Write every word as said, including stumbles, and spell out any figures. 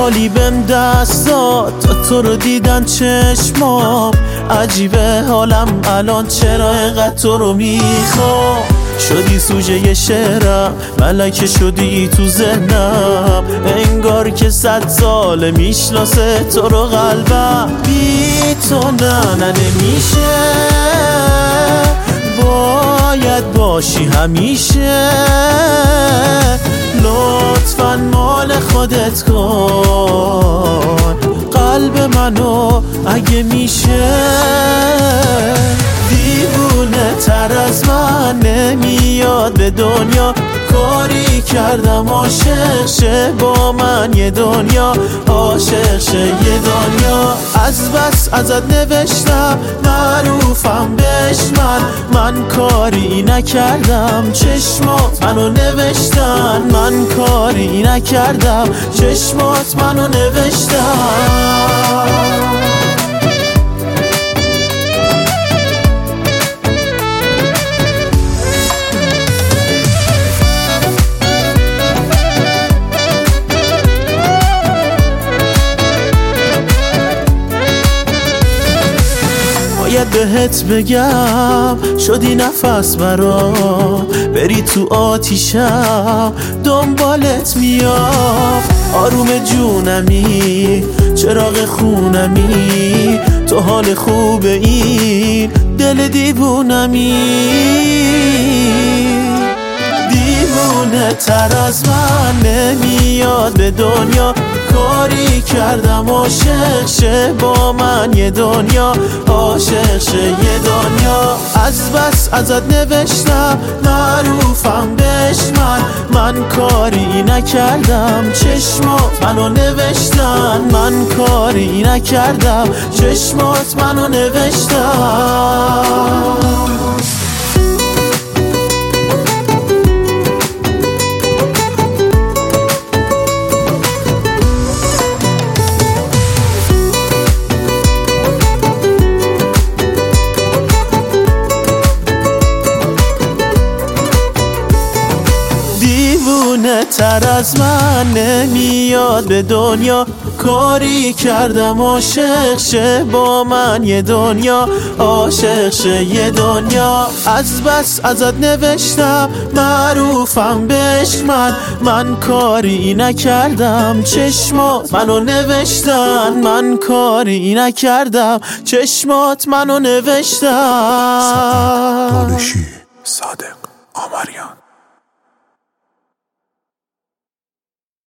حالی بهم دست داد تا تو رو دیدن چشمام. عجیبه حالم الان چرا اینقدر تو رو میخوام. شدی سوژه شعرم، ملکه شدی تو ذهنم. انگار که صد ساله میشناسه تو رو قلبم. بی تو نه نه نمیشه، باید باشی همیشه. لطفاً مال خودت کن قلب منو اگه میشه. دیوونه تر از من نمیاد به دنیا، کاری کردم عاشق شه با من یه دنیا، عاشق شه یه دنیا. از بس ازت نوشتم معروفم بهش من، من کاری نکردم چشمات منو نوشتن. من کاری نکردم چشمات منو نوشتن. باید بهت بگم شدی نفس برام، بری تو آتیشم دنبالت میام. آروم جونمی چراغ خونمی، تو حال خوبه این دل دیوونمی. دیوونه تر از من نمیاد به دنیا، کاری کردم عاشق شه با من یه دنیا، عاشق شه یه دنیا. از بس ازت نوشتم معروفم بهش من، من کاری نکردم چشمات منو نوشتن. من کاری نکردم چشمات منو نوشتن. دیوونه تر از من نمیاد به دنیا، کاری کردم عاشق شه با من یه دنیا، عاشق شه یه دنیا. از بس ازت نوشتم معروفم بهش من، من کاری نکردم چشمات منو نوشتن. من کاری نکردم چشمات منو نوشتن. صادق صادق آمریان.